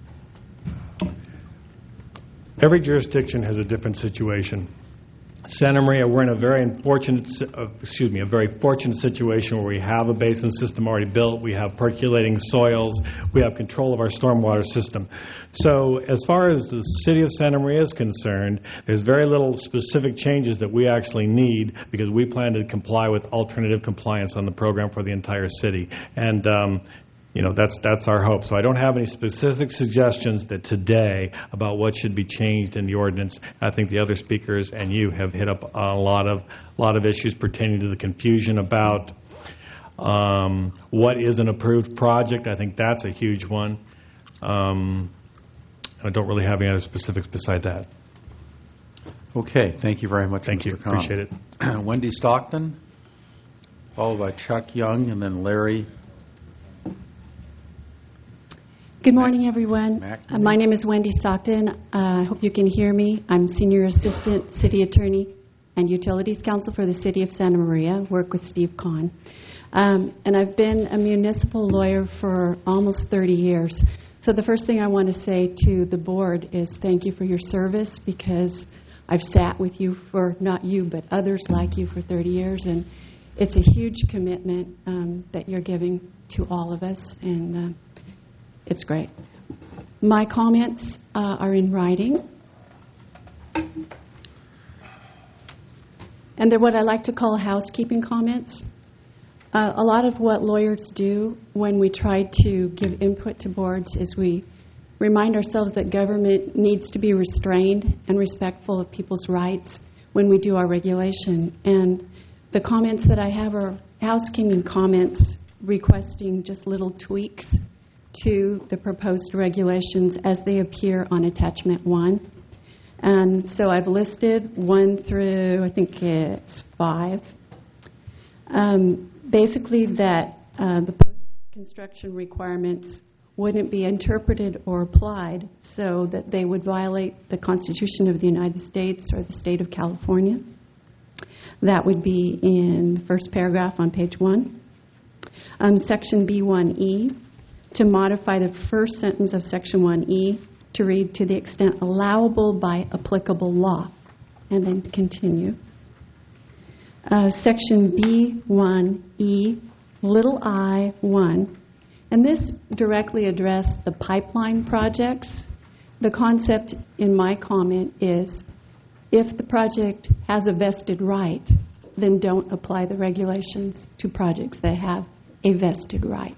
Every jurisdiction has a different situation. Santa Maria, we're in a very unfortunate, uh, excuse me, a very fortunate situation where we have a basin system already built, we have percolating soils, we have control of our stormwater system. So as far as the city of Santa Maria is concerned, there's very little specific changes that we actually need because we plan to comply with alternative compliance on the program for the entire city. And um, you know, that's that's our hope. So I don't have any specific suggestions that today about what should be changed in the ordinance. I think the other speakers and you have hit up a lot of a lot of issues pertaining to the confusion about um, what is an approved project. I think that's a huge one. Um, I don't really have any other specifics beside that. Okay, thank you very much. Thank you. Mister Khan. Appreciate it. Wendy Stockton, followed by Chuck Young, and then Larry. Good morning, everyone. Mac- Uh, my name is Wendy Stockton. Uh, I hope you can hear me. I'm Senior Assistant City Attorney and Utilities Counsel for the City of Santa Maria. Work with Steve Kahn. Um, and I've been a municipal lawyer for almost thirty years. So the first thing I want to say to the board is thank you for your service, because I've sat with you for, not you, but others like you for thirty years. And it's a huge commitment um, that you're giving to all of us. And uh, it's great. My comments uh, are in writing. And they're what I like to call housekeeping comments. Uh, a lot of what lawyers do when we try to give input to boards is we remind ourselves that government needs to be restrained and respectful of people's rights when we do our regulation. And the comments that I have are housekeeping comments requesting just little tweaks to the proposed regulations as they appear on attachment one. And so I've listed one through, I think it's five. Um, basically that uh, the post-construction requirements wouldn't be interpreted or applied so that they would violate the Constitution of the United States or the state of California. That would be in the first paragraph on page one. Um, section B one E, to modify the first sentence of Section one E to read, to the extent allowable by applicable law, and then continue. Uh, section B one E, little I one, and this directly addressed the pipeline projects. The concept in my comment is if the project has a vested right, then don't apply the regulations to projects that have a vested right.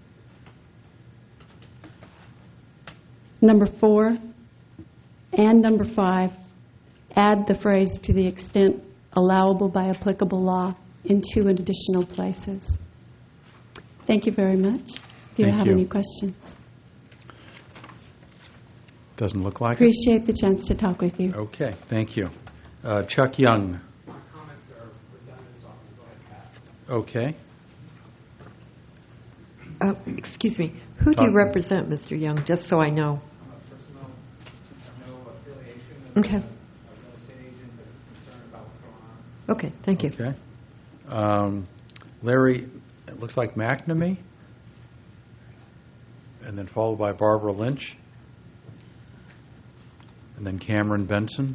Number four and number five, add the phrase to the extent allowable by applicable law in two additional places. Thank you very much. Do you Thank have you. any questions? Doesn't look like Appreciate the chance to talk with you. it. Okay, thank you. Uh, Chuck Young. My comments are redundant, so I'm going to go ahead and pass. Okay. Uh, Excuse me, who do you Talk- represent, Mister Young, just so I know? I'm a personal, I have no affiliation with Okay. a real estate agent that is concerned about what's going on. Okay, thank you. Okay. Um, Larry, it looks like McNamee, and then followed by Barbara Lynch, and then Cameron Benson.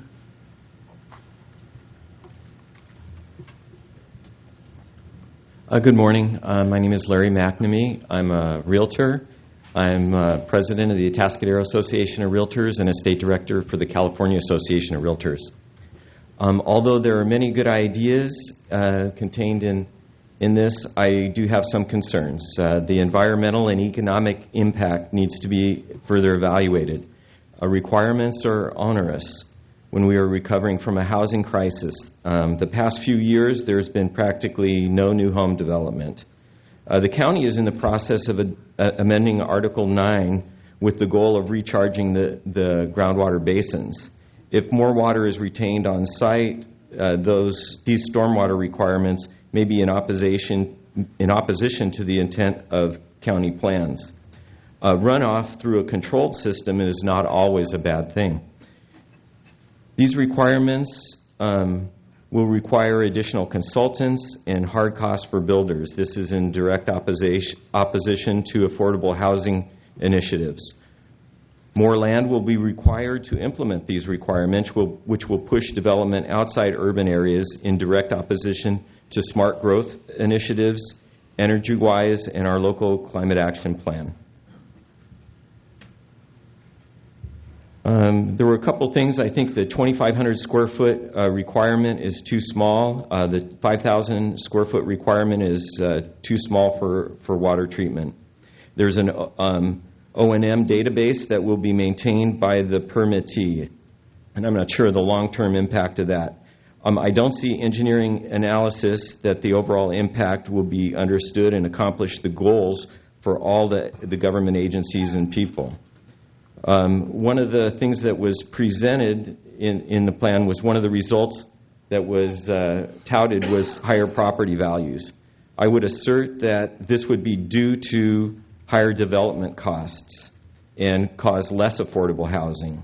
Uh, good morning. Uh, my name is Larry McNamee. I'm a realtor. I'm uh, president of the Atascadero Association of Realtors and a state director for the California Association of Realtors. Um, although there are many good ideas uh, contained in in this, I do have some concerns. Uh, the environmental and economic impact needs to be further evaluated. Uh, requirements are onerous when we are recovering from a housing crisis. Um, the past few years, there's been practically no new home development. Uh, the county is in the process of a, uh, amending Article nine with the goal of recharging the, the groundwater basins. If more water is retained on site, uh, those these stormwater requirements may be in opposition in opposition to the intent of county plans. Uh, runoff through a controlled system is not always a bad thing. These requirements um, will require additional consultants and hard costs for builders. This is in direct opposition, opposition to affordable housing initiatives. More land will be required to implement these requirements, will, which will push development outside urban areas in direct opposition to smart growth initiatives, energy-wise, and our local climate action plan. Um, there were a couple things. I think the twenty-five hundred square foot uh, requirement is too small. Uh, the five thousand square foot requirement is uh, too small for, for water treatment. There's an um, O and M database that will be maintained by the permittee, and I'm not sure the long-term impact of that. Um, I don't see engineering analysis that the overall impact will be understood and accomplish the goals for all the, the government agencies and people. Um, one of the things that was presented in, in the plan was one of the results that was uh, touted was higher property values. I would assert that this would be due to higher development costs and cause less affordable housing.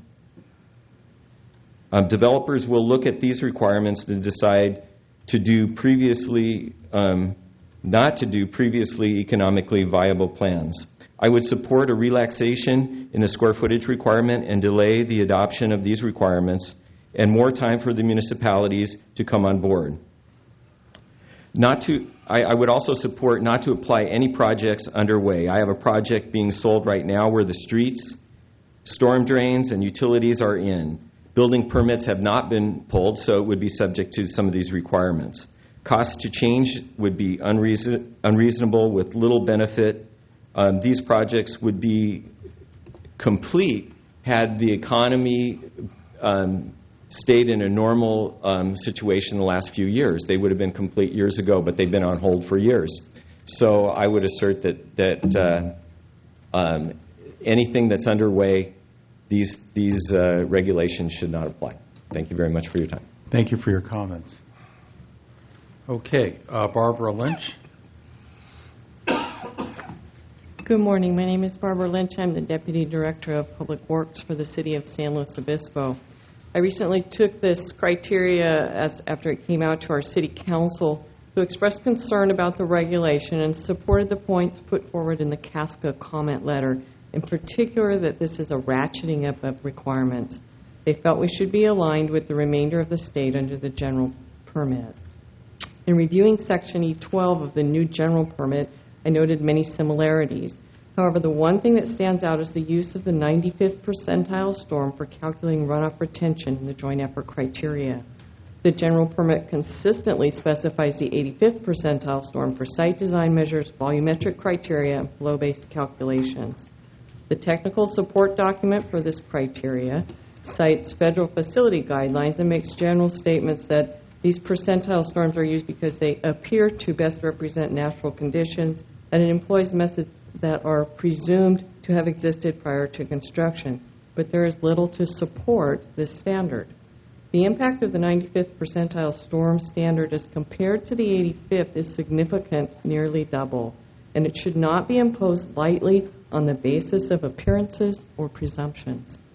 Um, developers will look at these requirements to decide to do previously, um, not to do previously economically viable plans. I would support a relaxation in the square footage requirement and delay the adoption of these requirements and more time for the municipalities to come on board. Not to, I, I would also support not to apply any projects underway. I have a project being sold right now where the streets, storm drains, and utilities are in. Building permits have not been pulled, so it would be subject to some of these requirements. Costs to change would be unreason, unreasonable with little benefit. Um, these projects would be complete had the economy um, stayed in a normal um, situation the last few years. They would have been complete years ago, but they've been on hold for years. So I would assert that, that uh, um, anything that's underway, these, these uh, regulations should not apply. Thank you very much for your time. Thank you for your comments. Okay, uh, Barbara Lynch. Good morning. My name is Barbara Lynch. I'm the Deputy Director of Public Works for the City of San Luis Obispo. I recently took this criteria as after it came out to our City Council who expressed concern about the regulation and supported the points put forward in the CASCA comment letter, in particular that this is a ratcheting up of requirements. They felt we should be aligned with the remainder of the state under the general permit. In reviewing Section E twelve of the new general permit, I noted many similarities. However, the one thing that stands out is the use of the ninety-fifth percentile storm for calculating runoff retention in the joint effort criteria. The general permit consistently specifies the eighty-fifth percentile storm for site design measures, volumetric criteria, and flow-based calculations. The technical support document for this criteria cites federal facility guidelines and makes general statements that these percentile storms are used because they appear to best represent natural conditions, and it employs methods that are presumed to have existed prior to construction. But there is little to support this standard. The impact of the ninety-fifth percentile storm standard as compared to the eighty-fifth is significant, nearly double, and it should not be imposed lightly on the basis of appearances or presumptions.